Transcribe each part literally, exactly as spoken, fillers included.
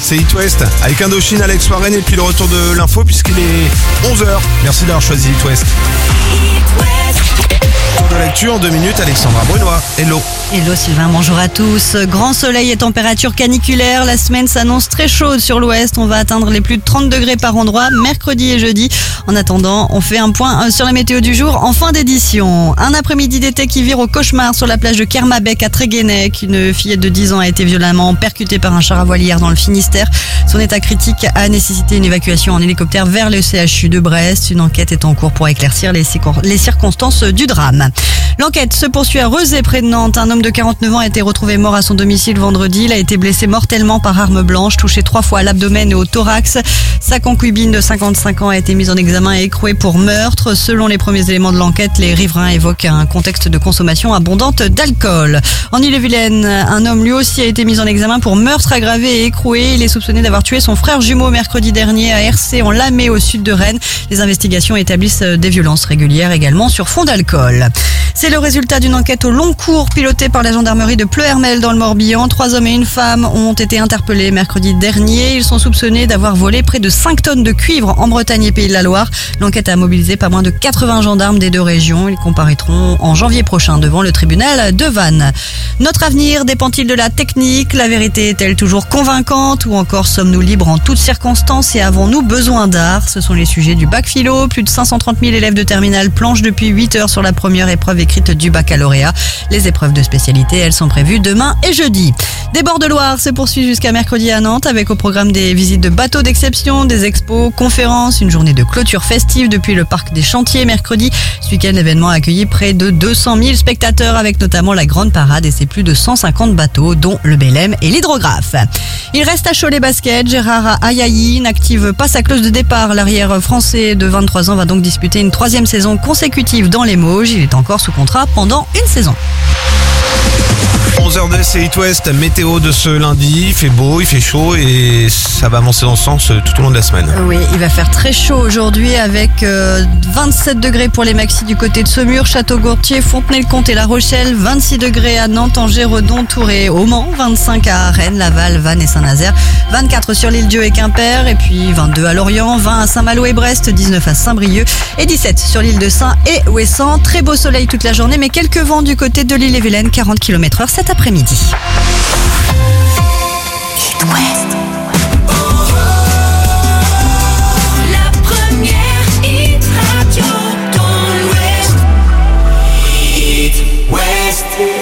c'est It West avec Indochine, Alex Warren et puis le retour de l'info puisqu'il est onze heures. Merci d'avoir choisi It West. Tour de l'actu en deux minutes, Alexandra Brunois. Hello. Hello Sylvain, bonjour à tous. Grand soleil et température caniculaire. La semaine s'annonce très chaude sur l'ouest. On va atteindre les plus de trente degrés par endroit mercredi et jeudi. En attendant, on fait un point sur la météo du jour en fin d'édition. Un après-midi d'été qui vire au cauchemar sur la plage de Kermabec à Tréguennec. Une fillette de dix ans a été violemment percutée par un char à voile hier dans le Finistère. Son état critique a nécessité une évacuation en hélicoptère vers le C H U de Brest. Une enquête est en cours pour éclaircir les, les circonstances du drame. L'enquête se poursuit à Rezé près de Nantes. Un homme de quarante-neuf ans a été retrouvé mort à son domicile vendredi. Il a été blessé mortellement par arme blanche, touché trois fois à l'abdomen et au thorax. Sa concubine de cinquante-cinq ans a été mise en examen et écrouée pour meurtre. Selon les premiers éléments de l'enquête, les riverains évoquent un contexte de consommation abondante d'alcool. En Ille-et-Vilaine, un homme lui aussi a été mis en examen pour meurtre aggravé et écroué. Il est soupçonné d'avoir tué son frère jumeau mercredi dernier à Hercé en Lamé au sud de Rennes. Les investigations établissent des violences régulières également sur fond d'alcool. C'est le résultat d'une enquête au long cours pilotée par la gendarmerie de Pleuhermel dans le Morbihan. Trois hommes et une femme ont été interpellés mercredi dernier. Ils sont soupçonnés d'avoir volé près de cinq tonnes de cuivre en Bretagne et Pays de la Loire. L'enquête a mobilisé pas moins de quatre-vingts gendarmes des deux régions. Ils comparaîtront en janvier prochain devant le tribunal de Vannes. Notre avenir dépend-il de la technique? La vérité est-elle toujours convaincante? Ou encore sommes-nous libres en toutes circonstances et avons-nous besoin d'art? Ce sont les sujets du bac philo. Plus de cinq cent trente mille élèves de terminale planchent depuis huit heures sur la première épreuve écrite du baccalauréat. Les épreuves de spécialité, elles sont prévues demain et jeudi. Des bords de Loire se poursuit jusqu'à mercredi à Nantes avec au programme des visites de bateaux d'exception, des expos, conférences, une journée de clôture festive depuis le parc des Chantiers mercredi. Ce week-end, l'événement a accueilli près de deux cent mille spectateurs avec notamment la grande parade et ses plus de cent cinquante bateaux dont le Bélème et l'Hydrographe. Il reste à Cholet Basket. Gérard Ayayi n'active pas sa clause de départ. L'arrière français de vingt-trois ans va donc disputer une troisième saison consécutive dans les Mauges. Il est encore sous contrat pendant une saison. onze heures deux, c'est It West, météo de ce lundi, il fait beau, il fait chaud et ça va avancer dans ce sens tout au long de la semaine. Oui, il va faire très chaud aujourd'hui avec euh, vingt-sept degrés pour les maxis du côté de Saumur, Château-Gourtier, Fontenay-le-Comte et La Rochelle, vingt-six degrés à Nantes, Angers, Redon, Tours et Au Mans, vingt-cinq à Rennes, Laval, Vannes et Saint-Nazaire, vingt-quatre sur l'Île-Dieu et Quimper et puis vingt-deux à Lorient, vingt à Saint-Malo et Brest, dix-neuf à Saint-Brieuc et dix-sept sur l'île de Saint et Ouessant. Très beau soleil toute la journée mais quelques vents du côté de l'Ille-et-Vilaine, quarante kilomètres heure cet après-midi. It West. La première hit radio dans l'Ouest. It West.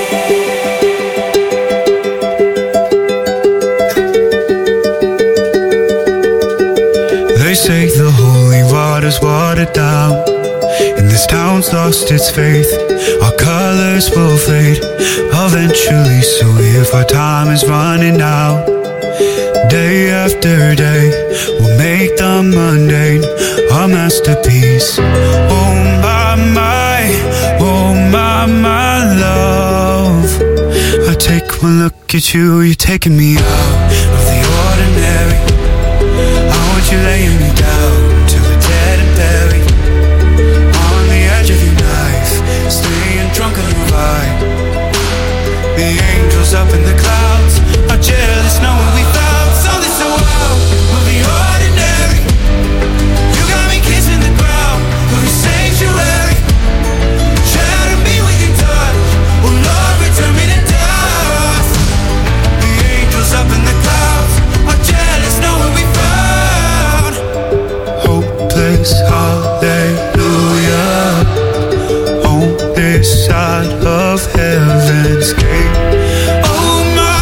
They say the holy water's watered down, and this town's lost its faith. Our colors will fade eventually, so if our time is running out, day after day, we'll make the mundane our masterpiece. Oh my, my, oh my, my love, I take one look at you, you're taking me out of the ordinary. I want you laying me down to the dead and buried, on the edge of your knife, staying drunk on your vibe. The angels up in the clouds are jealous knowing we found something so wild. We'll be ordinary. You got me kissing the ground of your sanctuary. Shatter me with your touch. Oh Lord, return me to dust. The angels up in the clouds are jealous knowing we found hopeless hallelujah on this side of heaven's gate. Oh my,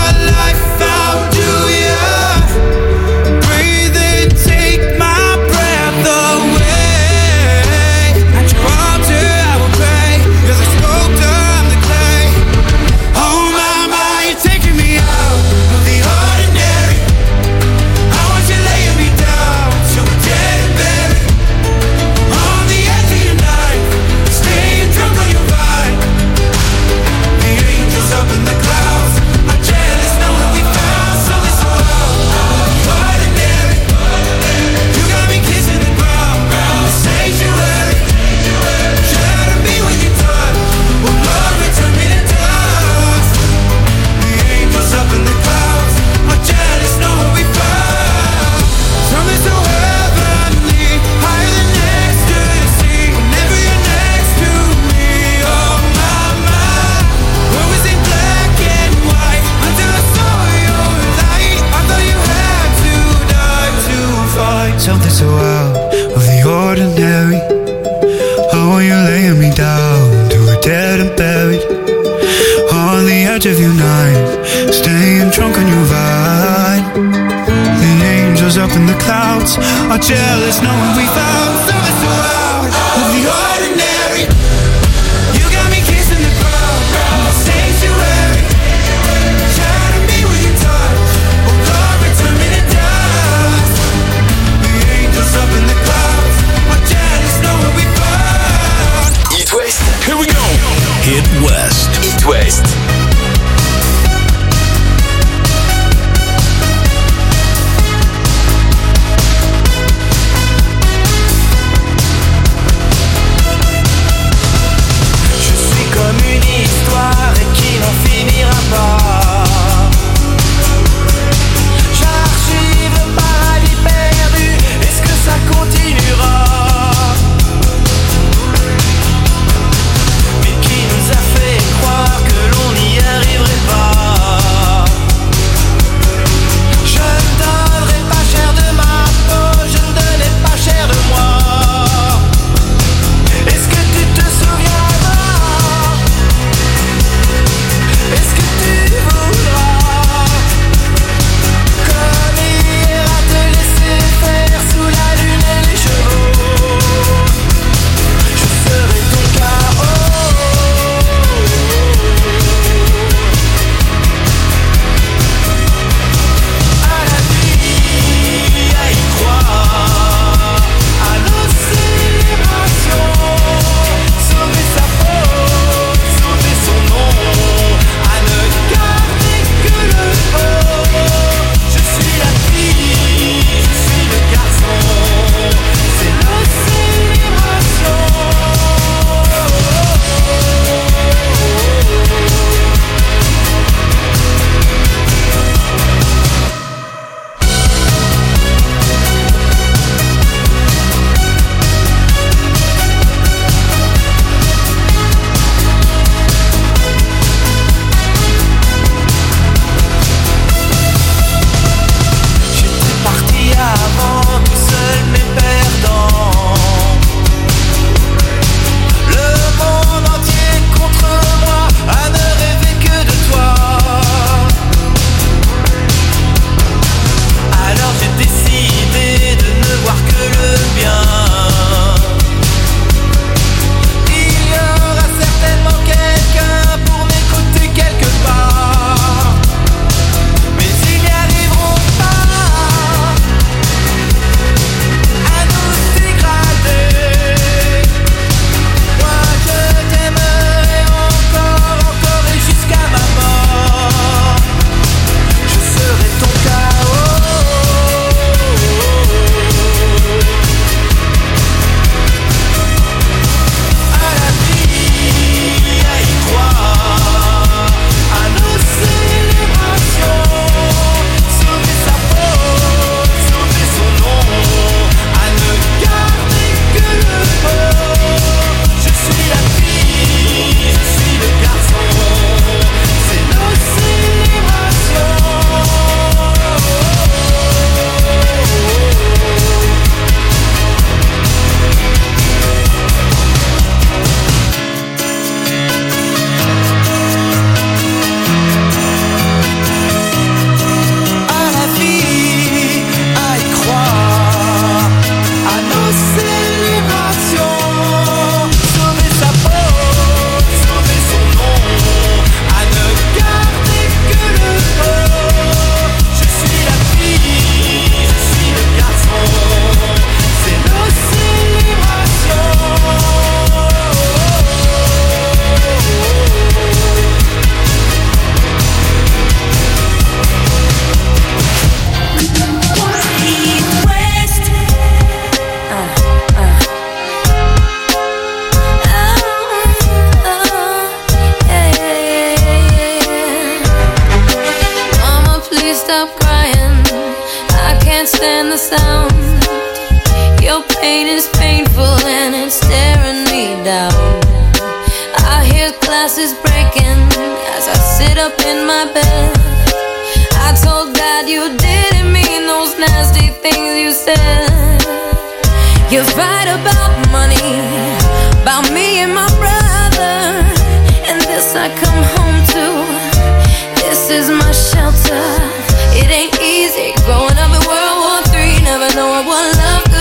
are jealous knowing we found something so out of the ordinary. You got me kissing the ground, sanctuary. Shining me with your touch, oh glory, turn me to dust. The angels up in the clouds are jealous knowing we found. It West, here we go. It West, It West. glasses breaking as I sit up in my bed. I told God you didn't mean those nasty things you said. You fight about money, about me and my brother, and this I come home to. This is my shelter. It ain't easy growing up in World War Three, never knowing what love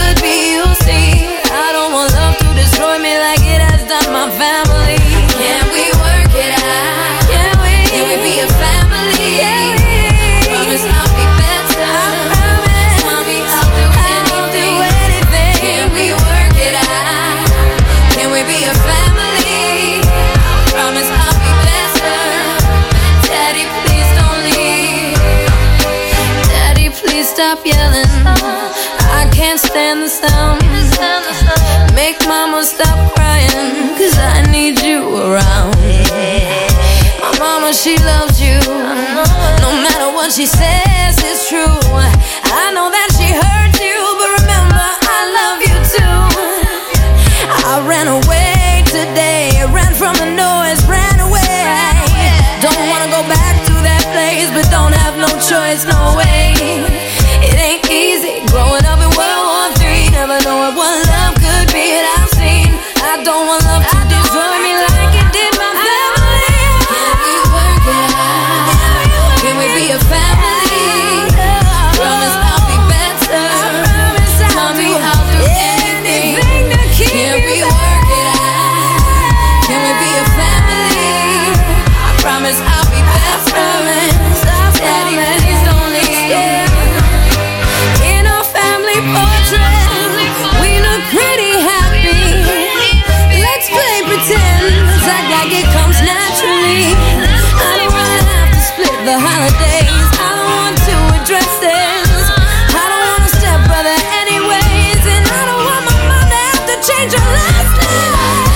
never stop crying, cause I need you around. My mama, she loves you. No matter what she says, it's true. I know that she hurt you, but remember, I love you too. I ran away today, ran from the noise, ran away. Don't wanna go back to that place, but don't have no choice, no way. It ain't easy growing up in World War Three, never knowing what love could be that I've seen. I don't want love to destroy me like it did my family. Can we work it out? Can we be a family? Promise I'll be better. Tell me I'll do anything. Can we work it out? Can we be a family? I promise I'll be better. Daddy, please don't leave. In our family portrait, we look pretty happy. Let's play pretend, act like it comes naturally. I don't wanna have to split the holidays. I don't want to address this. I don't want a stepbrother anyways, and I don't want my mom to have to change her last name.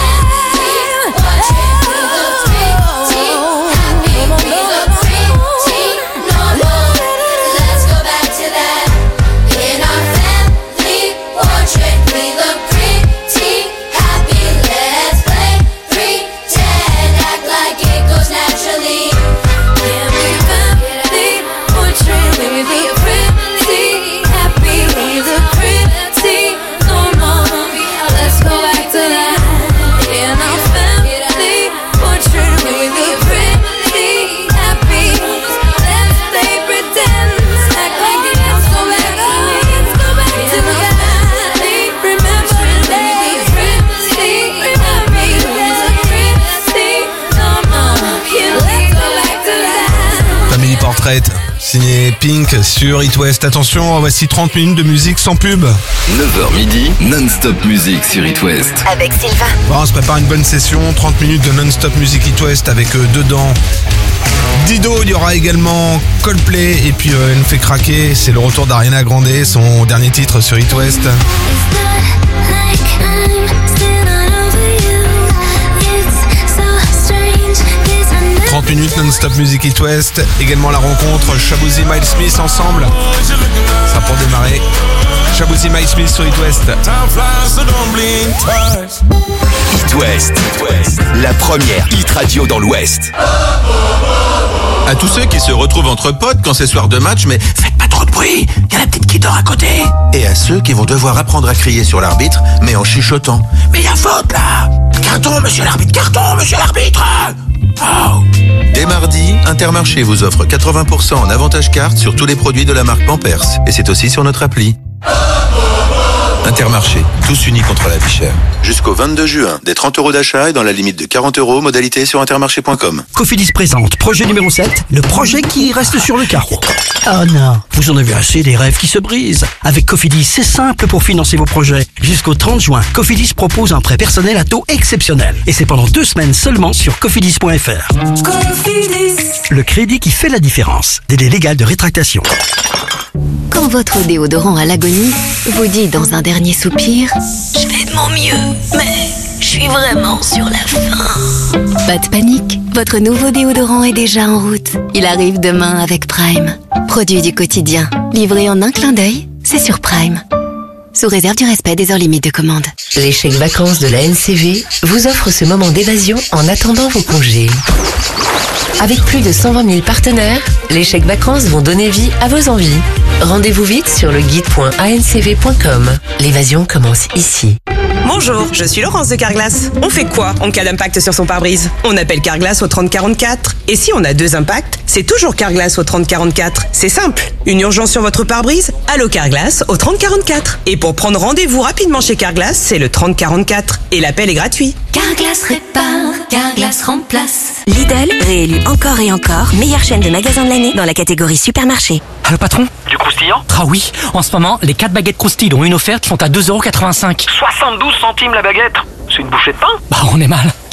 Signé Pink sur It West. Attention, voici trente minutes de musique sans pub. neuf heures midi, non-stop musique sur It West. Avec Sylvain. Bon, on se prépare une bonne session, trente minutes de non-stop musique It West avec euh, dedans Dido, il y aura également Coldplay et puis euh, elle nous fait craquer, c'est le retour d'Ariana Grande, son dernier titre sur It West. trente minutes non-stop music It West. Également la rencontre Shaboozey Miles Smith ensemble. Ça pour démarrer. Shaboozey Miles Smith sur It West. It West, la première hit radio dans l'Ouest. À tous ceux qui se retrouvent entre potes quand c'est soir de match, mais faites pas trop de bruit, y a la petite qui dort à côté. Et à ceux qui vont devoir apprendre à crier sur l'arbitre, mais en chuchotant. Mais y a faute là! Carton, monsieur l'arbitre, carton, monsieur l'arbitre! Oh. Dès mardi, Intermarché vous offre quatre-vingts pour cent en avantage carte sur tous les produits de la marque Pampers. Et c'est aussi sur notre appli. Intermarché, tous unis contre la vie chère. Jusqu'au vingt-deux juin, des trente euros d'achat et dans la limite de quarante euros, modalité sur intermarché point com. Cofidis présente projet numéro sept, le projet qui reste sur le carreau. Oh non, vous en avez assez des rêves qui se brisent. Avec Cofidis, c'est simple pour financer vos projets. Jusqu'au trente juin, Cofidis propose un prêt personnel à taux exceptionnel. Et c'est pendant deux semaines seulement sur cofidis point f r. Cofidis. Le crédit qui fait la différence. Délai légal de rétractation. Quand votre déodorant à l'agonie vous dit dans un dernier soupir « Je fais de mon mieux, mais je suis vraiment sur la fin ». Pas de panique, votre nouveau déodorant est déjà en route. Il arrive demain avec Prime. Produit du quotidien, livré en un clin d'œil, c'est sur Prime. Sous réserve du respect des heures limites de commande. Les chèques vacances de la N C V vous offrent ce moment d'évasion en attendant vos congés. Avec plus de cent vingt mille partenaires, les chèques vacances vont donner vie à vos envies. Rendez-vous vite sur le guide point a n c v point com. L'évasion commence ici. Bonjour, je suis Laurence de Carglass. On fait quoi en cas d'impact sur son pare-brise? On appelle Carglass au trente quarante-quatre. Et si on a deux impacts, c'est toujours Carglass au trente quarante-quatre. C'est simple. Une urgence sur votre pare-brise? Allô Carglass au trente quarante-quatre. Et pour prendre rendez-vous rapidement chez Carglass, c'est le trente quarante-quatre. Et l'appel est gratuit. Carglass répare, Carglass remplace. Lidl, réélu encore et encore, meilleure chaîne de magasins de l'année dans la catégorie supermarché. Allô patron? Du croustillant? Ah oui, en ce moment, les quatre baguettes croustilles dont une offerte sont à deux euros quatre-vingt-cinq. soixante-douze centimes la baguette. C'est une bouchée de pain? Bah on est mal.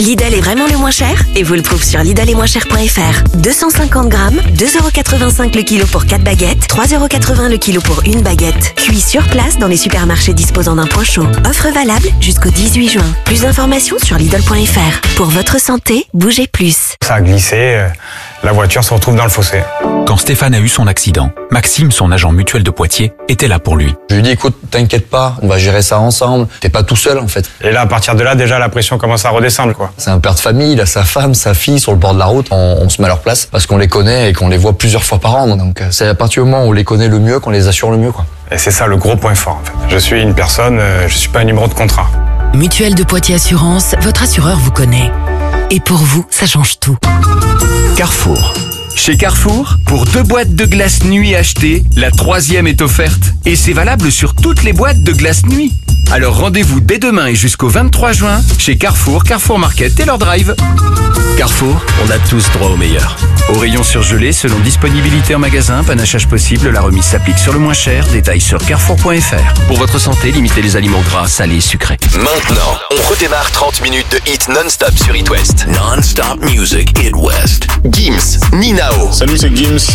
Lidl est vraiment le moins cher et vous le trouvez sur lidl et moins cher point f r. deux cent cinquante grammes, deux euros quatre-vingt-cinq le kilo pour quatre baguettes, trois euros quatre-vingts le kilo pour une baguette. Cuit sur place dans les supermarchés disposant d'un point chaud. Offre valable jusqu'au dix-huit juin. Plus d'informations sur lidl point f r. Pour votre santé, bougez plus. Ça a glissé, euh, la voiture se retrouve dans le fossé. Quand Stéphane a eu son accident, Maxime, son agent mutuel de Poitiers, était là pour lui. Je lui ai dit, écoute, t'inquiète pas, on va gérer ça ensemble. T'es pas tout seul, en fait. Et là, à partir de là, déjà, la pression commence à redescendre, quoi. C'est un père de famille, il a sa femme, sa fille sur le bord de la route. On, on se met à leur place parce qu'on les connaît et qu'on les voit plusieurs fois par an. Donc, c'est à partir du moment où on les connaît le mieux qu'on les assure le mieux, quoi. Et c'est ça le gros point fort, en fait. Je suis une personne, euh, je suis pas un numéro de contrat. Mutuelle de Poitiers Assurance, votre assureur vous connaît. Et pour vous, ça change tout. Carrefour. Chez Carrefour, pour deux boîtes de glace nuit achetées, la troisième est offerte. Et c'est valable sur toutes les boîtes de glace nuit. Alors rendez-vous dès demain et jusqu'au vingt-trois juin chez Carrefour, Carrefour Market et leur drive. Carrefour, on a tous droit au meilleur. Au rayon surgelé, selon disponibilité en magasin, panachage possible, la remise s'applique sur le moins cher. Détails sur carrefour point f r. Pour votre santé, limitez les aliments gras, salés et sucrés. Maintenant, on redémarre trente minutes de hit non-stop sur It West. Non-stop music, It West. Gims, Ninao. Salut, c'est Gims.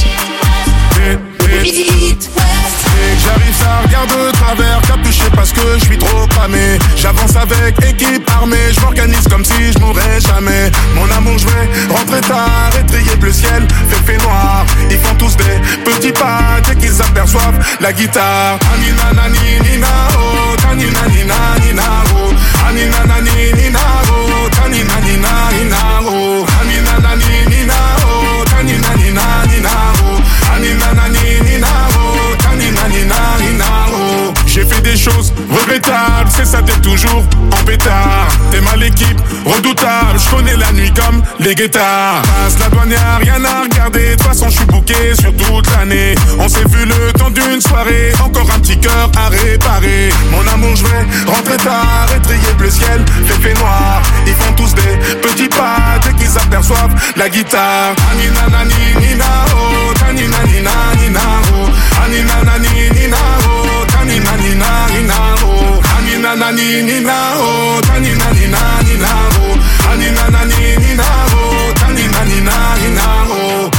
J'arrive, ça regarde de travers, capuché parce que je suis trop cramé. J'avance avec équipe armée, je m'organise comme si je mourrais jamais. Mon amour, je vais rentrer tard, étrier bleu ciel, fait fait noir. Ils font tous des petits pas dès qu'ils aperçoivent la guitare. Anina nani nina oh, tanina nina nina oh, anina nani nina oh, tanina nina nina oh, anina nani nina oh, tanina nina nina oh, anina nani nina oh, tanina nina nina oh. J'ai fait des choses regrettables, c'est ça, t'es toujours en pétard. T'es mal équipe, redoutable, je connais la nuit comme les guettards. Passe la douane, y'a rien à regarder, de toute façon je suis bouqué sur toute l'année. On s'est vu le temps d'une soirée, encore un petit cœur à réparer. Mon amour, je vais rentrer tard, étrier bleu ciel, fait fait noir. Ils font tous des petits pas dès qu'ils aperçoivent la guitare. Anina nani nina oh, tanina nina nina oh, anina nani nina oh, tanina nina nina oh, anina nani nina oh, tanina nina nina oh, anina nani nina oh, tanina nina nina oh.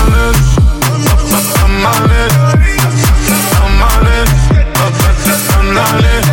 I'm on it, I'm on it, I'm on it,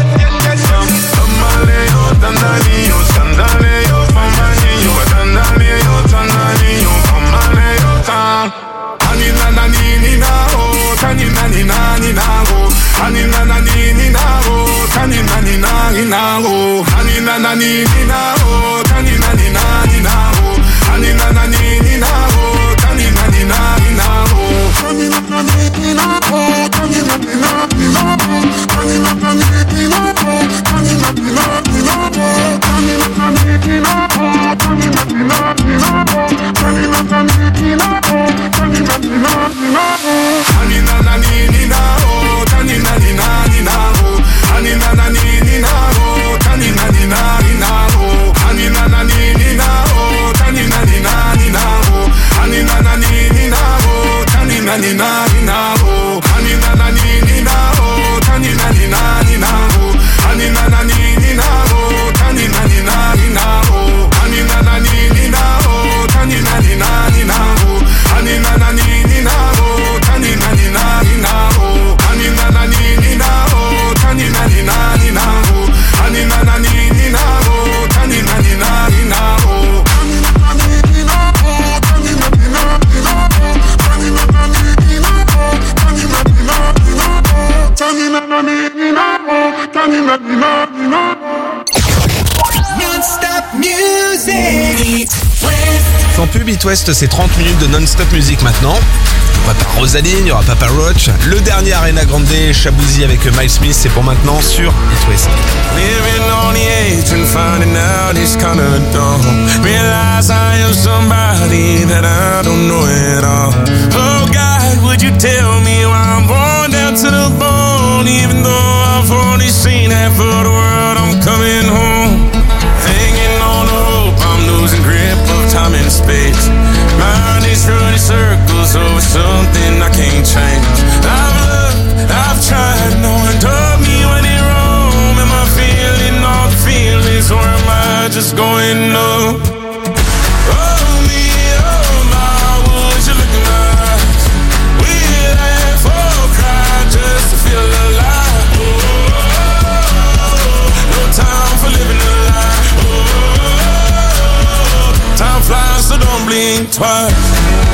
Tamale, oh Tanani, oh Sandale, oh Famani, oh Tanale, oh Tanani, oh Famale, oh Tan. Anina nani nina oh, tanina nina nina oh, anina nani nina oh, tanina nina nina oh, anina nani nina oh, tanina nina nina oh, anina nani nina oh, tanina nina nina oh, tanina nani nina oh, tanina nina nina oh, tanina nani nina oh, tanina nina nina oh, tanina nani nina oh, tanina nina nina oh, tanina nani nina oh, tanina nina nina oh, anina nani nina oh, tanina nina nina oh, anina nani nina oh, tanina nina nina oh, anina nani nina oh, tanina nina nina oh, anina nani nina oh, tanina nina nina oh, anina nani nina oh, tanina nina nina oh, anina nani nina oh, tanina nina nina oh, anina nani nina oh, tanina nina nina oh, anina nani nina oh, tanina nina nina oh, anina nani nina oh, tanina nina nina oh, anina nani nina oh, tanina nina nina oh, anina nani nina oh, tanina nina nina oh, anina nani nina oh, tanina nina nina oh, tanina nani nina oh, tanina nina nina oh. Non-stop music. Sans pub, It West, c'est trente minutes de non-stop musique maintenant. Il n'y aura pas Rosaline, il n'y aura pas Papa Roach. Le dernier Ariana Grande, Shaboozey avec Miles Smith, c'est pour maintenant sur It West. Living on the edge and finding out it's kinda dumb. Realize I am somebody that I don't know at all. Oh God, would you tell me why I'm born down to the bone? Even though I've already seen half of the world, I'm coming home. Hanging on the hope, I'm losing grip of time and space. Mind is running circles over something I can't change. I've looked, I've tried, no one told me when it wrong. Am I feeling all the feelings or am I just going up. Oh me, oh my, would you look in my eyes? We laugh or cry just to feel alive. Oh, no time for living a lie. Oh, time flies, so don't blink twice.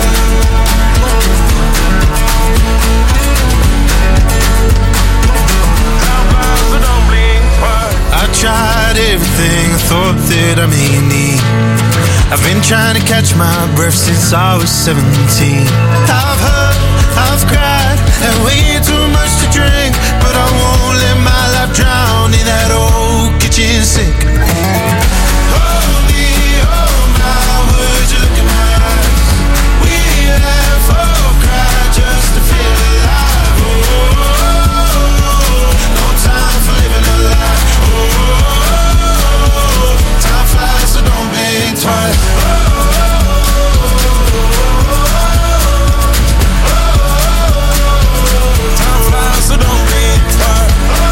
I tried everything I thought that I may need. I've been trying to catch my breath since I was seventeen. I've hurt, I've cried, and way too much to drink, but I won't let my life drown in that old kitchen sink. Oh me, oh my, would you look in my eyes? We laugh or cry just to feel alive. Oh, no time for living a lie. Time flies, so don't blink twice. Time flies, so don't blink twice.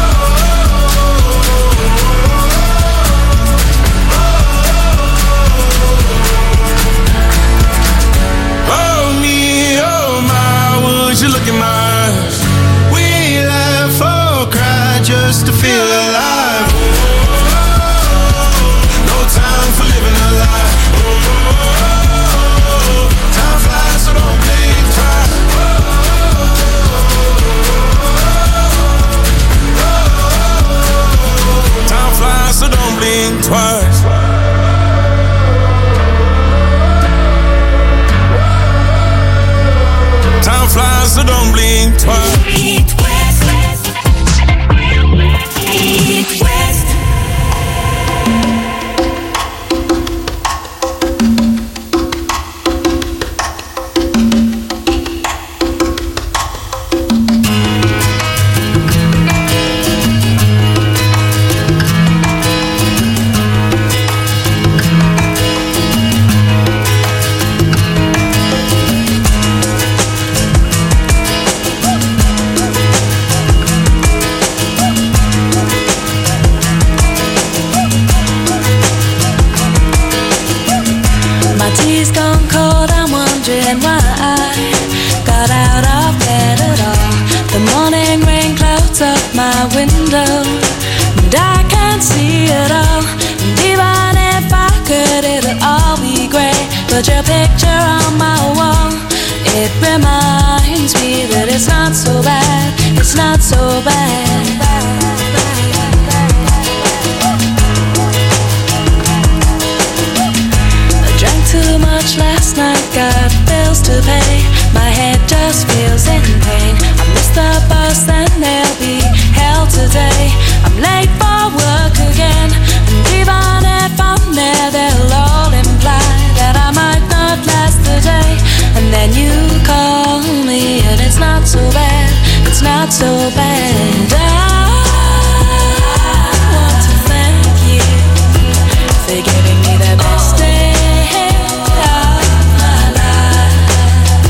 Oh me, oh my, would you look in my eyes? We laugh or cry just to feel alive. Time for living a lie. Oh, time flies, so don't blink twice. Time flies, so don't blink twice. Time flies, so don't blink twice. Eat West, West. Eat West. Window, and I can't see it all. And even if I could, it'll all be great. But your picture on my wall, it reminds me that it's not so bad. It's not so bad. I drank too much last night, got bills to pay. My head just feels in pain. I missed the bus and there'll be hell today. I'm late for work again, and even if I'm there, they'll all imply that I might not last the day. And then you call me, and it's not so bad. It's not so bad. I want to thank you for giving me the best day of my life.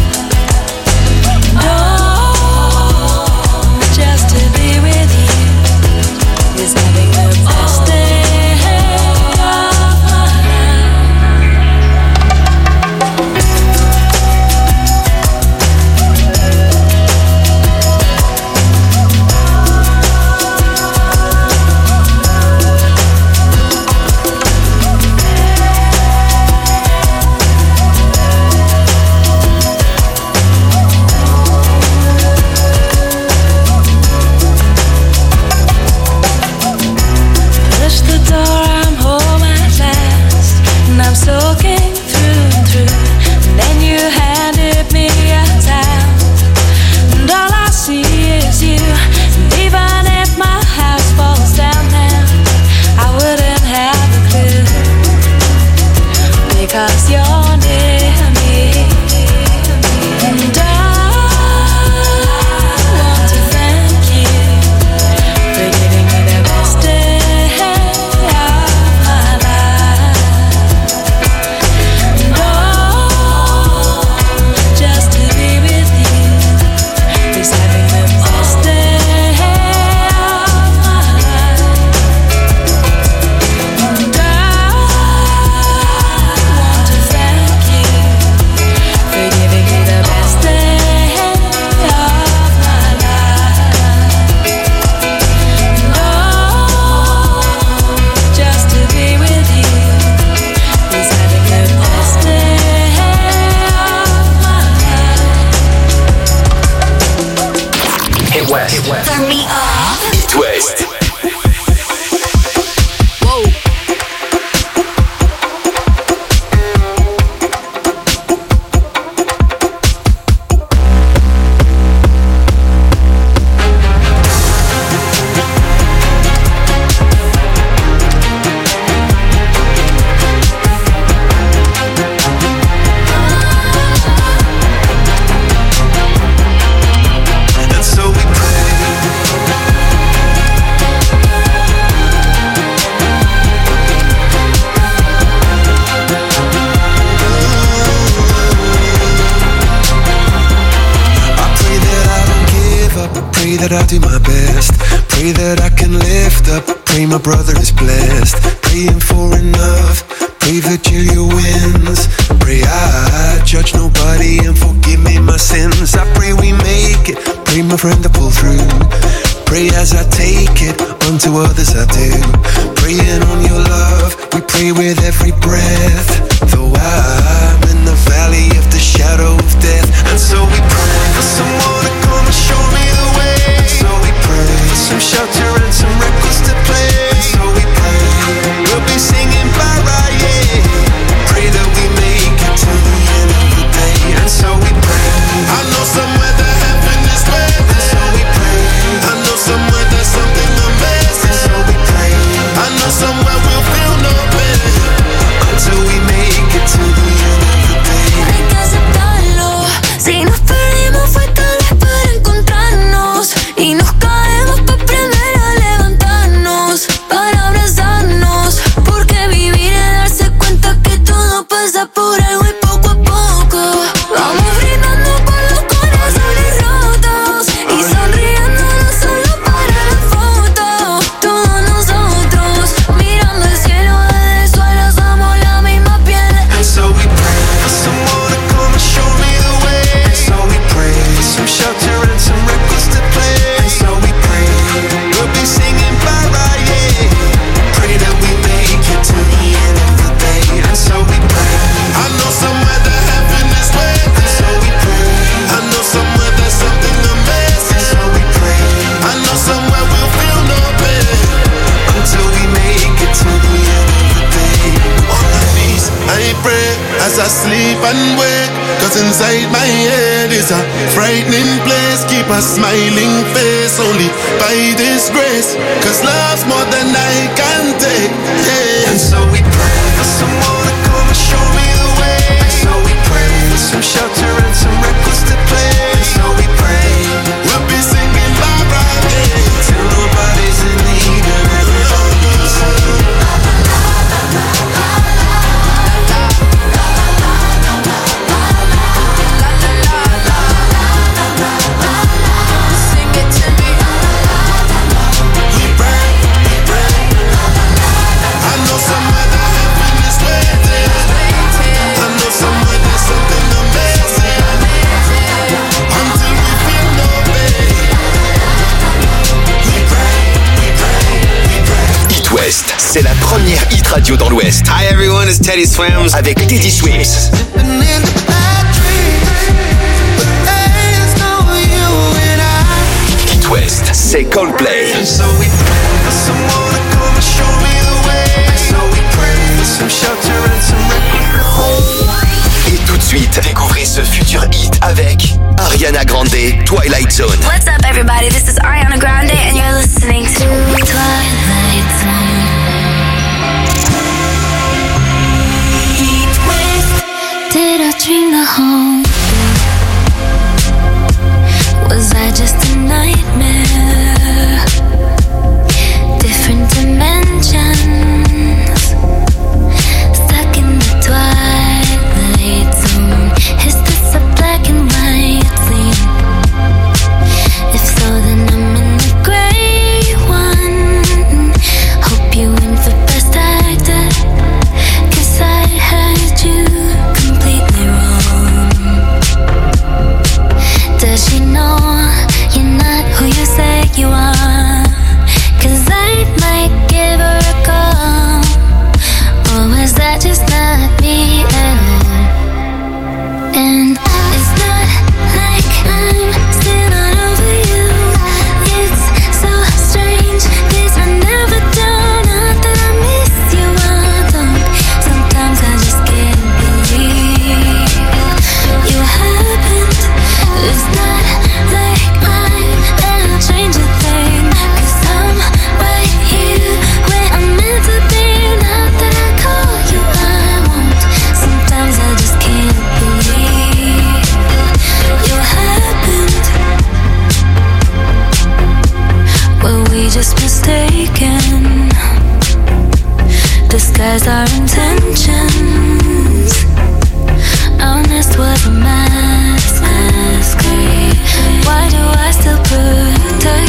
that I do my best. Pray that I can lift up. Pray my brother is blessed. Praying for enough. Pray Virgilia wins. Pray I judge nobody and forgive me my sins. I pray we make it. Pray my friend to pull through. Pray as I take it, unto others I do. Praying on your love, we pray with every breath. Though I'm in the valley of the shadow of death. And so we pray for someone to come and show me the way. And so we pray for some shelter and some records to play. And so we pray, we'll be singing Bara, yeah. Pray that we make it to the end of the day. And so we pray, I know somewhere the heaven is waiting. And so we pray, I know somewhere there's something amazing. And so we pray, I know somewhere we'll feel no pain until we make it to the end of the day. Hay que aceptarlo. Si nos perdimos fue tal vez para encontrarnos. Y nos caemos para aprender a levantarnos, para abrazarnos. Porque vivir es darse cuenta que todo pasa por algo y poco a poco vamos brindando por los corazones rotos y sonriendo no solo para la foto. Todos nosotros mirando el cielo desde el suelo somos la misma piel. And so we pray for someone to come and show me the way. And so we pray for some shelter and some records to play. And so we pray, we'll be singing Bara, yeah. Pray that we make it to the end of the day. And so we pray, I know somewhere the heaven is waiting. And so we pray, I know somewhere there's something amazing. And so we pray, I know somewhere we'll feel no pain until we make it to the end of the day. On my knees, I pray as I sleep and wake. Cause inside my head is a frightening place. Keep a smiling face only by this grace. Cause love's more than I can take, yeah. And so we pray for someone to come and show me the way. And so we pray for some shelter and some records to play. And so we pray, we'll be singing Bara, yeah, till nobody's in need of Sing it to me. we pray, we pray. I know somewhere the heaven is waiting. I know somewhere there's something amazing until we feel no pain. We pray, we pray, we pray. It West, c'est la première hit radio dans l'Ouest. Hi everyone, it's Teddy Swims avec Teddy Swims. It West, c'est Coldplay. And so we pray for someone to come and show me the way. And so we pray for some shelter and some records. Et tout de suite, découvrez ce futur hit avec Ariana Grande, Twilight Zone. What's up, everybody? This is Ariana Grande, and you're listening to Twilight Zone. Did I dream the whole thing? Was I just a nightmare? Different dimensions, stuck in the twilight zone. Is this a black and white scene? If so, then I'm in the gray one. Hope you win for best actor, 'cause I had you completely wrong. Does she know you're not who you say you are? 'Cause I might give her a call. Or was that just not me at all? And it's not like I'm still not over you. It's so strange, 'cause I never do. Not that I miss you, I don't. Sometimes I just can't believe you happened. It's not like I'm gonna change a thing, 'cause I'm right here where I'm meant to be. Not that I call you, I won't. Sometimes I just can't believe you happened. Were we just mistaken? Disguise our intentions. Honest was a mask. Why do I still protect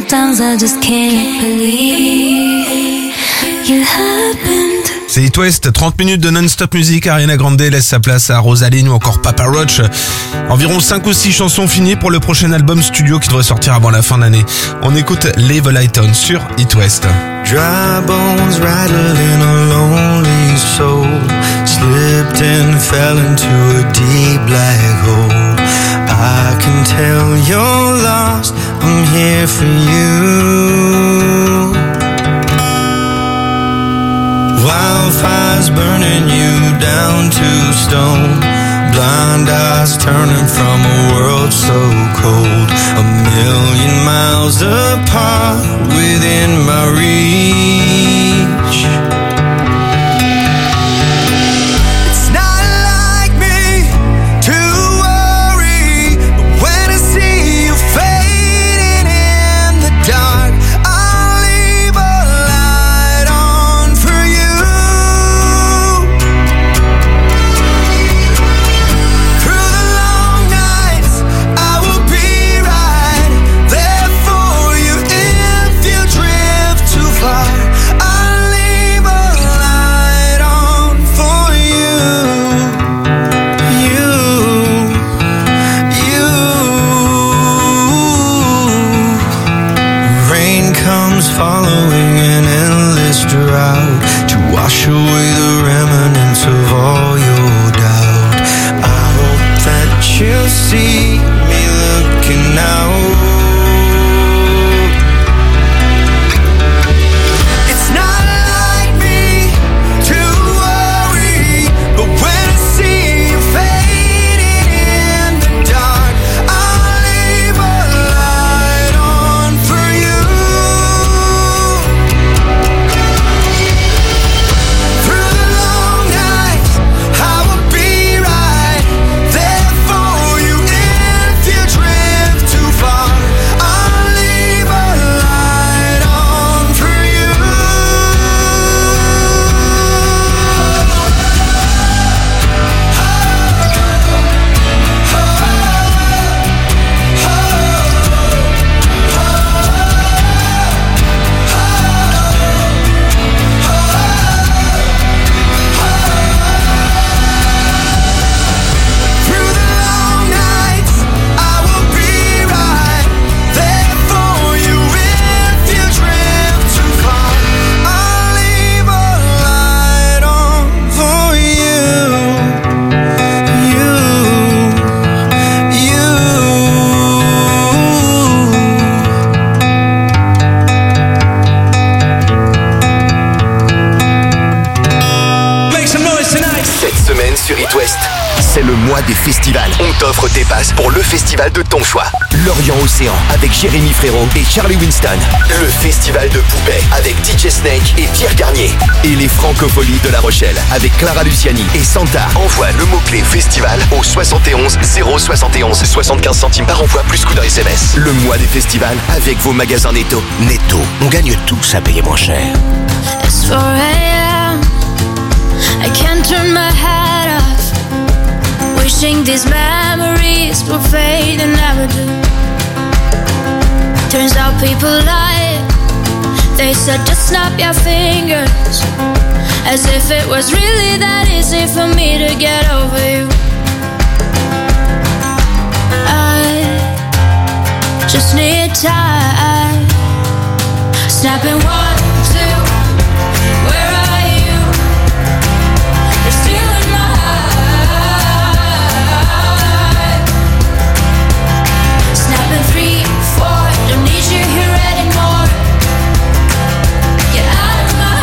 Sometimes I just can't believe you happened. C'est It West, trente minutes de non-stop musique. Ariana Grande laisse sa place à Rosaline ou encore Papa Roach. Environ cinq ou six chansons finies pour le prochain album studio qui devrait sortir avant la fin d'année. On écoute Leave a Light On sur It West. Dry bones rattling a lonely soul, slipped and fell into a deep black hole. I can tell you're lost, I'm here for you. Wildfires burning you down to stone, blind eyes turning from a world so cold, a million miles apart within my reach. It's not like me to worry, but when I see you fading in the dark, I'll leave a light on for you. Through the long nights, I will be right there for you. If you drift too far, I'll leave a light on for you. You, you. Rain comes following an endless drought to wash away the remnants of all your doubt. I hope that you'll see me looking out. It's not like me to worry, but when I see you fading in the dark, I'll leave a light on for you. Through the long nights, I will be right there for you. If you drift too far, I'll leave a light on for you. Through the long nights, I will be right there for you. If you drift too far, I'll leave a light on for you. You, you. Make some noise tonight. Cette semaine sur It West, c'est le mois des festivals. On t'offre tes passes pour le festival de ton choix. Lorient Océan avec Jérémy Frérot et Charlie Winston. Le festival de Poupée avec D J Snake et Pierre Garnier. Et les Francopholies de La Rochelle avec Clara Luciani et Santa. Envoie le mot-clé festival au soixante et onze zéro soixante et onze, soixante-quinze centimes par envoi plus coût d'un S M S. Le mois des festivals avec vos magasins Netto. Netto, on gagne tous à payer moins cher. It's four a.m. I can't turn my head off. Wishing these memories will fade and never do. Turns out people lie. They said just snap your fingers, as if it was really that easy for me to get over you. I just need time. Snapping one, two. Where are you? You're still in my heart. Snapping three, four. Don't need you here anymore. Get out of my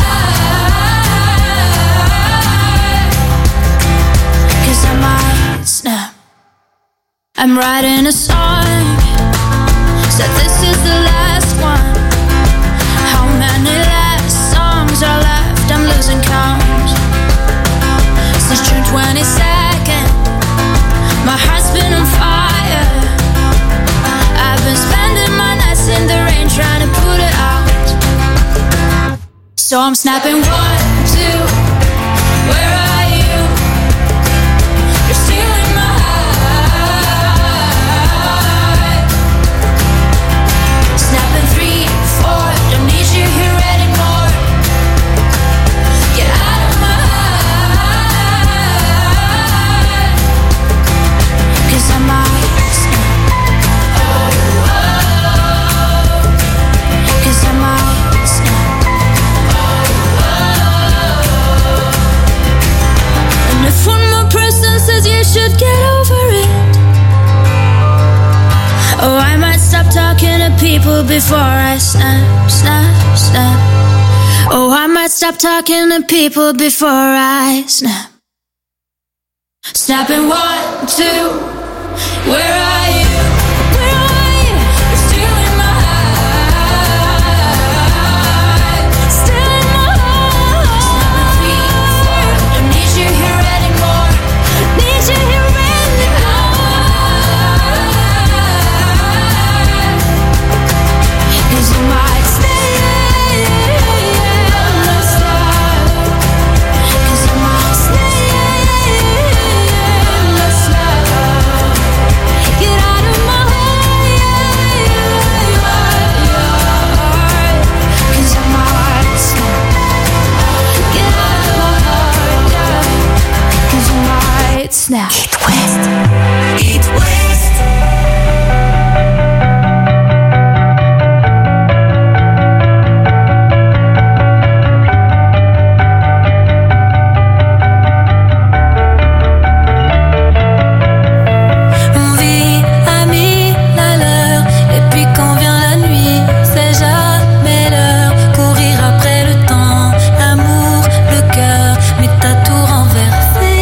heart. 'Cause I might snap. I'm writing a song. Said this is the last one. How many last songs are left? I'm losing count. Since June twenty-second, my heart's been on fire. I've been spending my nights in the rain trying to put it out. So I'm snapping one, two. Where are you? You're still in my heart. Snapping three. people before I snap, snap, snap. Oh, I might stop talking to people before I snap. Snapping one, two, where are you? Where are you? You're still in my heart. Still in my heart. Snapping three, four, don't need you here anymore. Need you here anymore. 'Cause you might stay, let's stop. 'Cause you might stay, let's stop. Get out of my heart, 'cause you might stop. Get out of my heart, yeah. 'Cause you might snap. Eat West. Eat West. On vit à mille à l'heure, et puis quand vient la nuit, c'est jamais l'heure. Courir après le temps, l'amour, le cœur, mais t'as tout renversé.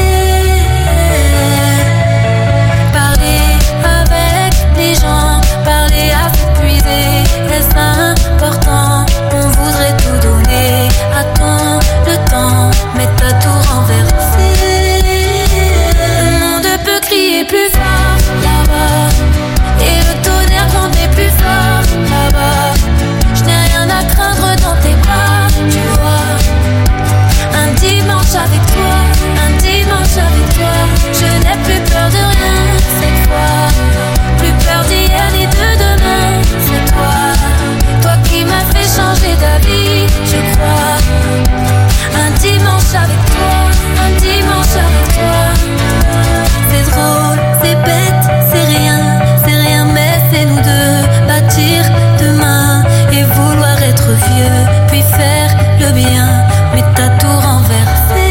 Parler avec les gens, parler à s'épuiser, est-ce important? On voudrait tout donner à ton le temps, mais t'as tout renversé. Le monde peut crier plus fort là-bas, et le tonnerre gronder plus fort là-bas. Je n'ai rien à craindre dans tes bras, tu vois. Un dimanche avec toi, un dimanche avec toi. Je n'ai plus peur de rien cette fois. Plus peur d'hier ni de demain, c'est toi. Toi qui m'as fait changer d'avis, je crois. Un dimanche avec toi, un dimanche avec toi. C'est drôle, c'est bête, c'est rien, c'est rien, mais c'est nous deux. Bâtir demain et vouloir être vieux, puis faire le bien, mais t'as tout renversé.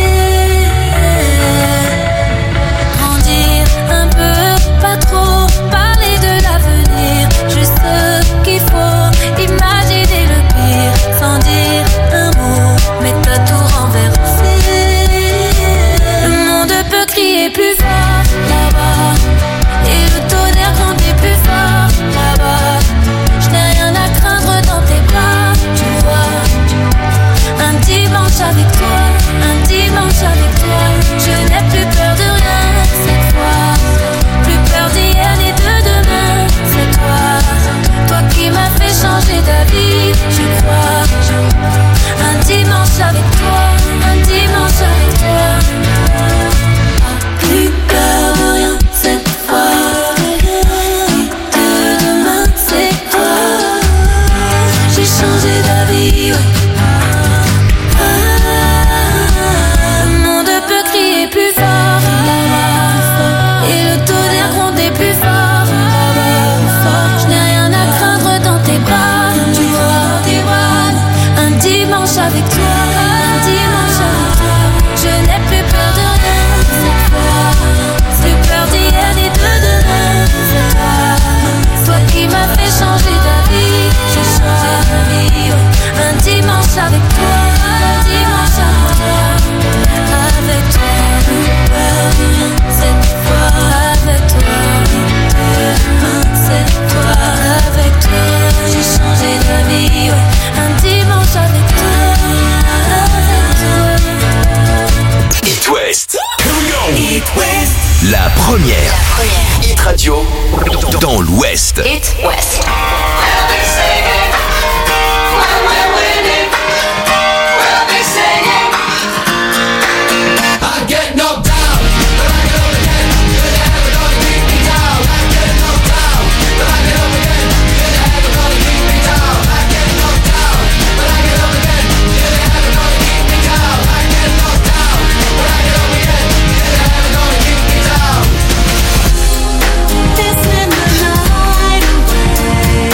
Grandir un peu, pas trop, parler de l'avenir, juste ce qu'il faut, imaginer le pire, sans dire un mot, mais t'as tout renversé. Le monde peut crier plus fort là-bas, et le tonnerre grandit plus fort là-bas. Je n'ai rien à craindre dans tes bras, tu vois. Un dimanche avec toi, un dimanche avec toi. Je n'ai plus peur de rien cette fois. Plus peur d'hier ni de demain, c'est toi. Toi qui m'as fait changer d'avis, je crois. Un dimanche avec toi, un dimanche avec toi. Plus peur de rien cette fois. De demain, c'est toi. J'ai changé d'avis, ouais. Le monde peut crier plus fort là-bas, et le tonnerre gronder plus fort là-bas. Je n'ai rien à craindre dans tes bras, tu vois, tes bras. Un dimanche avec toi, un dimanche avec toi. Je n'ai plus peur de rien cette fois. Plus peur d'hier ni de demain, c'est toi. Toi qui m'as fait changer d'avis, j'ai changé d'avis, ouais. Un dimanche avec toi, un dimanche avec toi. Avec toi, plus peur de rien cette fois. Avec toi, c'est toi. Avec toi, j'ai changé d'avis, ouais. Un dimanche avec toi, avec toi. Eat West. Eat West. La première. La première. Hit Radio dans l'Ouest. It West. I get knocked down, but I get up again. You're never gonna keep me down. I get knocked down, but I get up again. You're never gonna keep me down. I get knocked down, but I get up again. You're never gonna keep me down. I get knocked down, but I get up again. You're never gonna keep me down. Dancing the night away.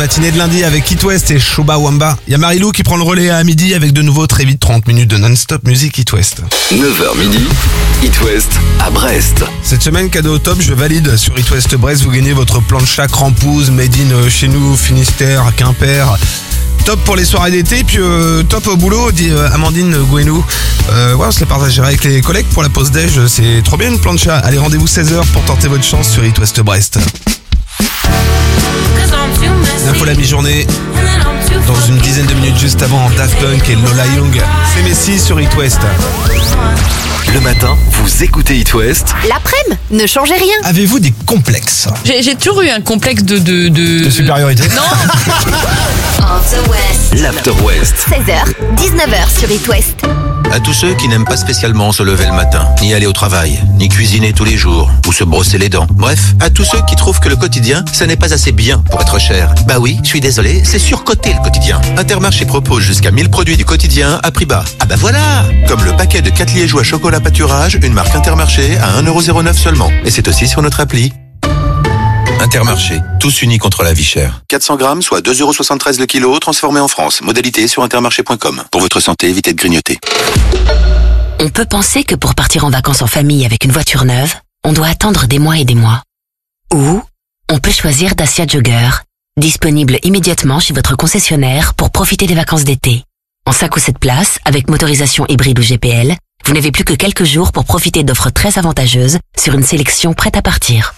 matinée de lundi avec It West et Shoba Wamba. Il y a Marilou qui prend le relais à midi avec de nouveau très vite trente minutes de non-stop musique It West. neuf heures midi, It West à Brest. Cette semaine, cadeau au top, je valide sur It West Brest. Vous gagnez votre plancha Crampouse, made in chez nous, Finistère, Quimper. Top pour les soirées d'été, puis euh, top au boulot, dit euh, Amandine Gouenou. Euh, ouais, on se les partagera avec les collègues pour la pause déj, c'est trop bien une plancha. Allez, rendez-vous seize heures pour tenter votre chance sur It West Brest. L'info la mi-journée, dans une dizaine de minutes juste avant, Daft Punk et Lola Young. C'est Messi sur It West. Le matin, vous écoutez It West. L'après-midi, ne changez rien. Avez-vous des complexes? J'ai, j'ai toujours eu un complexe de... De, de... de supériorité. Non. L'After West. seize heures, dix-neuf heures sur It West. À tous ceux qui n'aiment pas spécialement se lever le matin, ni aller au travail, ni cuisiner tous les jours, ou se brosser les dents. Bref, à tous ceux qui trouvent que le quotidien, ça n'est pas assez bien pour être cher. Bah oui, je suis désolé, c'est surcoté le quotidien. Intermarché propose jusqu'à mille produits du quotidien à prix bas. Ah bah voilà! Comme le paquet de quatre liégeois chocolat pâturage, une marque Intermarché à un euro zéro neuf seulement. Et c'est aussi sur notre appli. Intermarché, tous unis contre la vie chère. quatre cents grammes, soit deux euros soixante-treize le kilo, transformé en France. Modalité sur intermarché point com. Pour votre santé, évitez de grignoter. On peut penser que pour partir en vacances en famille avec une voiture neuve, on doit attendre des mois et des mois. Ou on peut choisir Dacia Jogger, disponible immédiatement chez votre concessionnaire pour profiter des vacances d'été. En cinq ou sept places, avec motorisation hybride ou G P L, vous n'avez plus que quelques jours pour profiter d'offres très avantageuses sur une sélection prête à partir.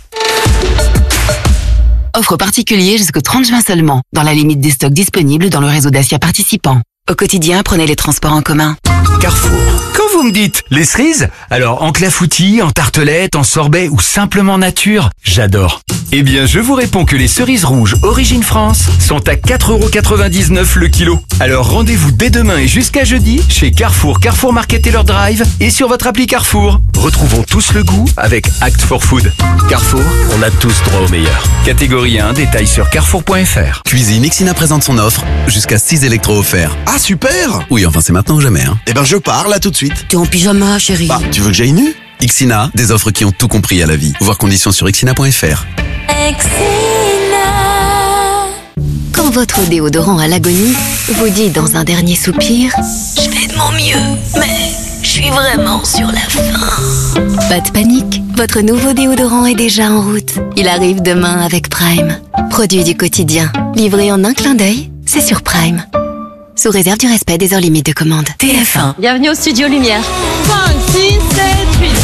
Offre particulière jusqu'au trente juin seulement, dans la limite des stocks disponibles dans le réseau Dacia participant. Au quotidien, prenez les transports en commun. Carrefour. Quand vous me dites les cerises, alors en clafoutis, en tartelette, en sorbet ou simplement nature, j'adore. Eh bien, je vous réponds que les cerises rouges Origine France sont à quatre euros quatre-vingt-dix-neuf le kilo. Alors rendez-vous dès demain et jusqu'à jeudi chez Carrefour, Carrefour Market et leur drive et sur votre appli Carrefour. Retrouvons tous le goût avec Act for Food. Carrefour, on a tous droit au meilleur. Catégorie un, détail sur carrefour point f r. Cuisine, Ixina présente son offre, jusqu'à six électros offerts. Ah super! Oui, enfin c'est maintenant ou jamais. Hein. Eh ben je pars là tout de suite. T'es en pyjama, chérie. Bah, tu veux que j'aille nu? Ixina, des offres qui ont tout compris à la vie. Voir conditions sur ixina point f r. Quand votre déodorant à l'agonie vous dit dans un dernier soupir, je fais de mon mieux, mais je suis vraiment sur la fin. Pas de panique, votre nouveau déodorant est déjà en route. Il arrive demain avec Prime. Produit du quotidien, livré en un clin d'œil, c'est sur Prime. Sous réserve du respect des heures limites de commande. T F un. Bienvenue au Studio Lumière. cinq, six, sept, huit.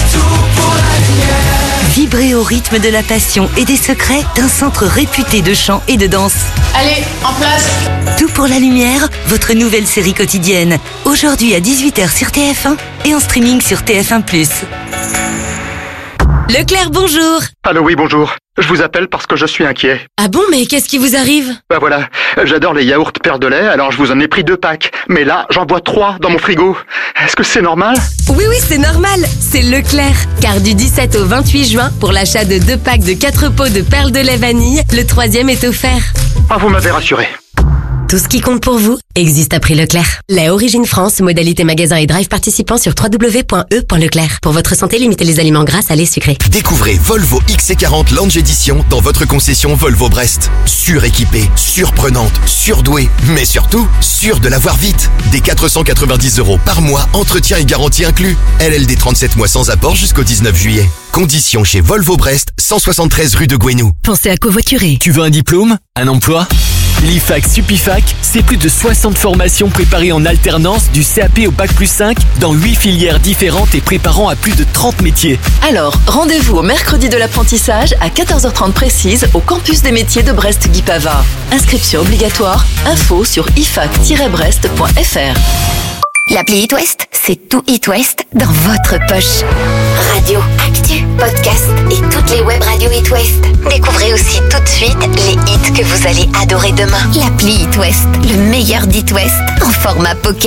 Vibrez au rythme de la passion et des secrets d'un centre réputé de chant et de danse. Allez, en place. Tout pour la lumière, votre nouvelle série quotidienne. Aujourd'hui à dix-huit heures sur T F un et en streaming sur T F un plus. Leclerc, bonjour. Allô, oui, bonjour. Je vous appelle parce que je suis inquiet. Ah bon, mais qu'est-ce qui vous arrive? Bah voilà, j'adore les yaourts Père de lait, alors je vous en ai pris deux packs. Mais là, j'en bois trois dans mon frigo. Est-ce que c'est normal? Oui, oui, c'est normal. C'est Leclerc. Car du dix-sept au vingt-huit juin, pour l'achat de deux packs de quatre pots de perles de lait vanille, le troisième est offert. Ah, vous m'avez rassuré. Tout ce qui compte pour vous existe à prix Leclerc. Lait Origine France, modalité magasin et drive participant sur w w w point e point leclerc. Pour votre santé, limitez les aliments gras, salés, sucrés. Découvrez Volvo X C quarante Lounge Edition dans votre concession Volvo Brest. Suréquipée, surprenante, surdouée, mais surtout, sûre de l'avoir vite. Des quatre cent quatre-vingt-dix euros par mois, entretien et garantie inclus. L L D trente-sept mois sans apport jusqu'au dix-neuf juillet. Conditions chez Volvo Brest, cent soixante-treize rue de Gouenou. Pensez à covoiturer. Tu veux un diplôme? Un emploi? L'I F A C Supifac, c'est plus de soixante formations préparées en alternance du C A P au bac plus cinq dans huit filières différentes et préparant à plus de trente métiers. Alors, rendez-vous au mercredi de l'apprentissage à quatorze heures trente précise au campus des métiers de Brest-Guipava. Inscription obligatoire, info sur i f a c tiret brest point f r. L'appli It West, c'est tout It West dans votre poche. Radio, actu, podcast et toutes les web radios It West. Découvrez aussi tout de suite les hits que vous allez adorer demain. L'appli It West, le meilleur d'It West en format pocket.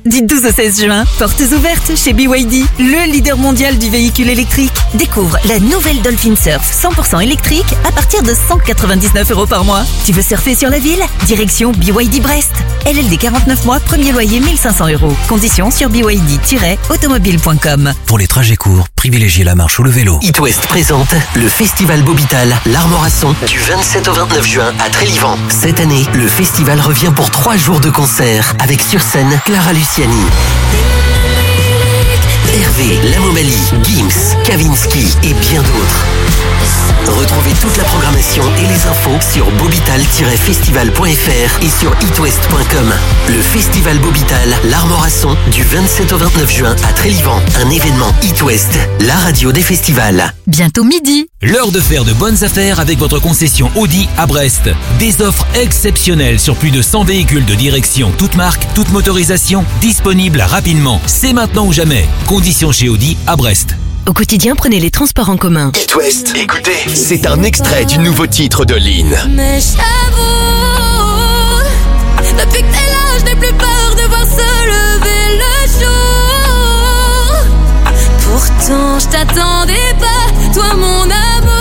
Du douze au seize juin, portes ouvertes chez B Y D, le leader mondial du véhicule électrique. Découvre la nouvelle Dolphin Surf cent pour cent électrique à partir de cent quatre-vingt-dix-neuf euros par mois. Tu veux surfer sur la ville? Direction B Y D Brest. L L D quarante-neuf mois, premier loyer mille cinq cents euros. Conditions sur b y d tiret automobile point com. Pour les trajets courts, privilégiez la marche ou le vélo. It West présente le festival Bobital, l'Armorasson, du vingt-sept au vingt-neuf juin à Trélivan. Cette année, le festival revient pour trois jours de concert avec sur scène Clara Luciani, Hervé, Lamomalie, Gims, Kavinsky et bien d'autres. Retrouvez toute la programmation et les infos sur bobital tiret festival point f r et sur itwest point com. Le festival Bobital, l'Armorasson, du vingt-sept au vingt-neuf juin à Trélivan. Un événement It West, la radio des festivals. Bientôt midi. L'heure de faire de bonnes affaires avec votre concession Audi à Brest. Des offres exceptionnelles sur plus de cent véhicules de direction, toutes marques, toutes motorisations, disponibles rapidement. C'est maintenant ou jamais. Conditions chez Audi à Brest. Au quotidien, prenez les transports en commun. It West, écoutez, c'est un extrait du nouveau titre de Lynn. Mais j'avoue, depuis que t'es là, je n'ai plus peur de voir se lever le jour. Pourtant, je t'attendais pas, toi mon amour.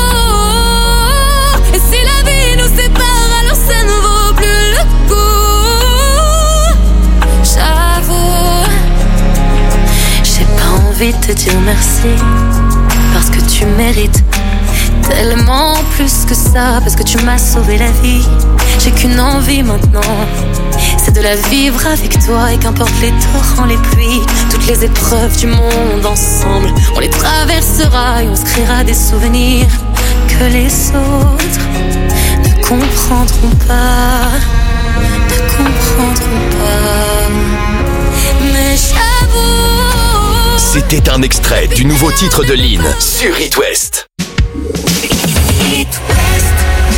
Et si la vie nous sépare, alors ça ne vaut plus le coup. J'avoue, j'ai pas envie de te dire merci, parce que tu mérites tellement plus que ça, parce que tu m'as sauvé la vie. J'ai qu'une envie maintenant, c'est de la vivre avec toi. Et qu'importe les torrents, les pluies, toutes les épreuves du monde ensemble, on les traversera et on se créera des souvenirs que les autres ne comprendront pas, ne comprendront pas. Mais j'avoue, C'était un extrait du nouveau titre de Lynn sur It West. It West.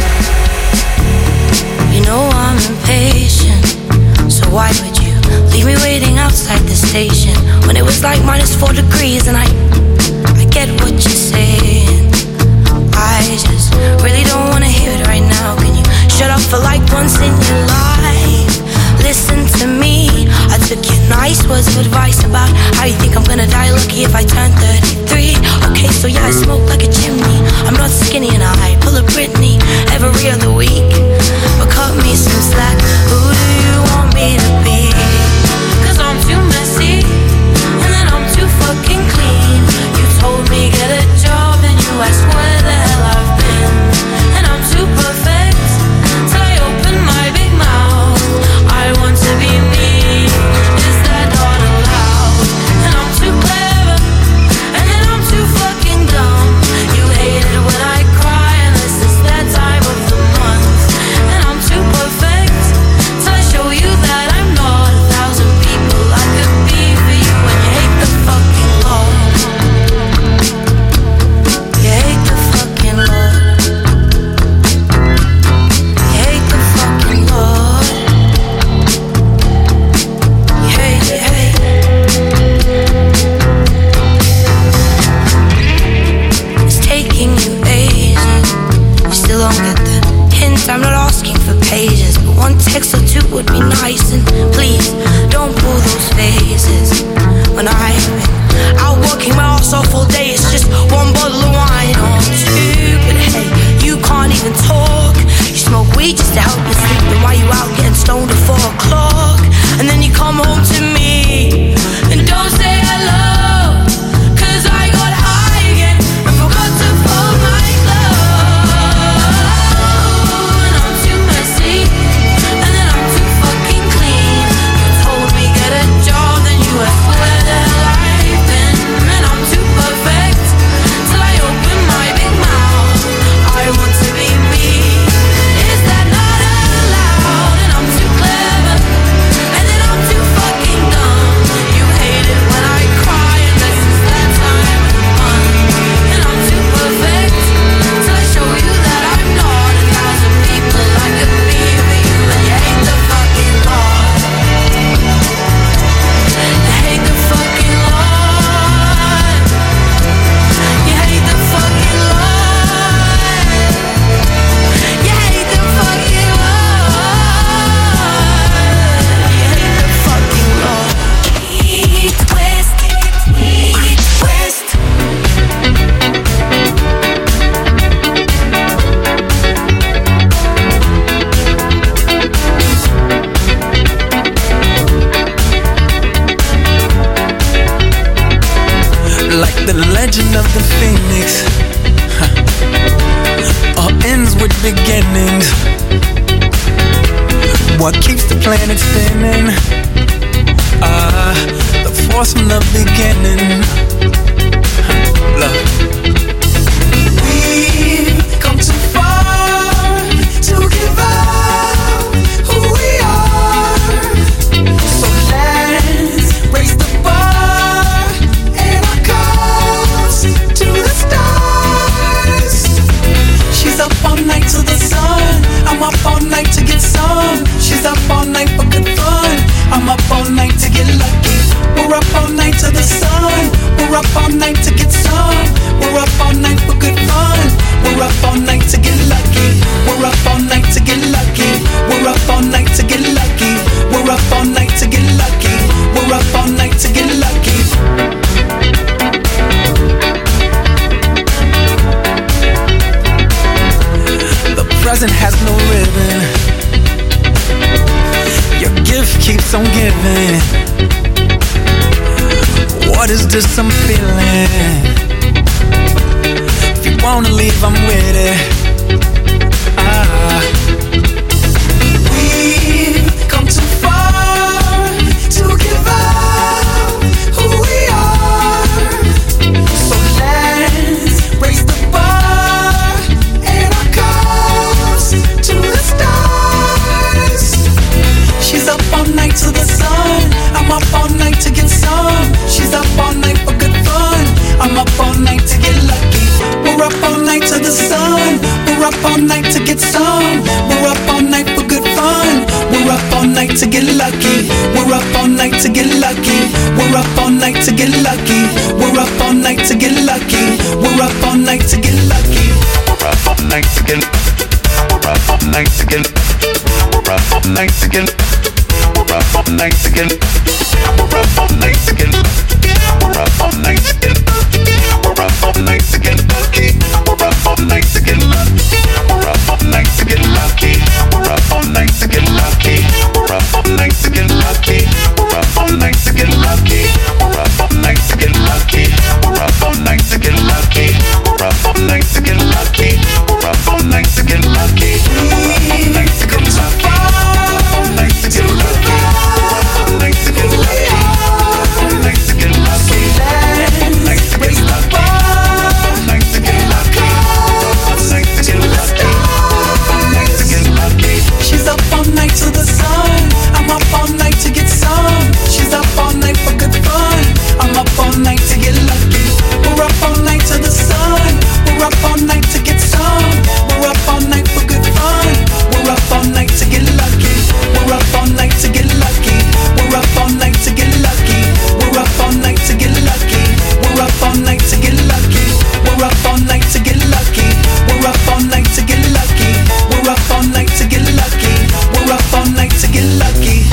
You know I'm impatient, so why would you leave me waiting outside the station when it was like minus four degrees? And I, I get what you're saying. I just really don't wanna hear it right now. Can you shut up for like once in your life? Listen to me, I took your nice words of advice about how you think I'm gonna die lucky if I turn thirty-three. Okay, so yeah, I smoke like a chimney, I'm not skinny and I pull a Britney every other week. But cut me some slack, who do you want me to be? Cause I'm too messy, and then I'm too fucking clean. You told me get a job, and you asked where the hell I've been. And I'm too perfect, till I open my big mouth. I want to be me, is that not allowed? And I'm too clever, and then I'm too fucking dumb. You hate it when I cry, and this is that time of the month. And I'm too perfect, till I show you that I'm not a thousand people I could be for you. And you hate the fucking Lord, you hate the fucking Lord, you hate the fucking Lord. Hey, hey. It's taking you ages, you still don't get the hint. I'm not asking for pages, but one text or two would be nice. And please, don't pull those phases. When I've been out working my ass off all day, it's just one bottle of wine or two. But hey, you can't even talk. You smoke weed just to help you sleep. Then why you out getting stoned at four o'clock? And then you come home to me and don't say hello, cause I got high again and forgot to fold my clothes. And I'm too messy, and then I'm too fucking clean. origin of the phoenix. Huh. All ends with beginnings. What keeps the planet spinning? Ah, uh, the force from the beginning. Huh. Love. We've come too far to give up who we are. So let's raise the bar and our cups to the stars. She's up all night to the sun. I'm up all night to get some. She's up all night for good fun. I'm up all night to get lucky. We're up all night to the sun. We're up all night to get some. We're up all night for good fun. We're up all night to get lucky. We're up all night to get lucky. We're up all night to get lucky. We're up all night to get lucky. We're up all night to get lucky. The present has no ribbon. Your gift keeps on giving. What is this I'm feeling? If you wanna leave, I'm with it. Ah. We've come too far to give up who we are. So let's raise the bar and our cups to the stars. She's up all night to the sun. I'm up all night to get some. She's up all night for good fun. I'm up all night to get lucky. We're up all night to the sun. We're up all night to get some. We're up all night for good fun. We're up all night to get lucky. We're up all night to get lucky. We're up all night to get lucky. We're up all night to get lucky. We're up all night to get lucky. We're up all night to get. We're up all night to get. We're up all night to get. We're up all night to get. We're up all night to get. We're up all night to get. We're up all night to get lucky. We're up all night to get lucky.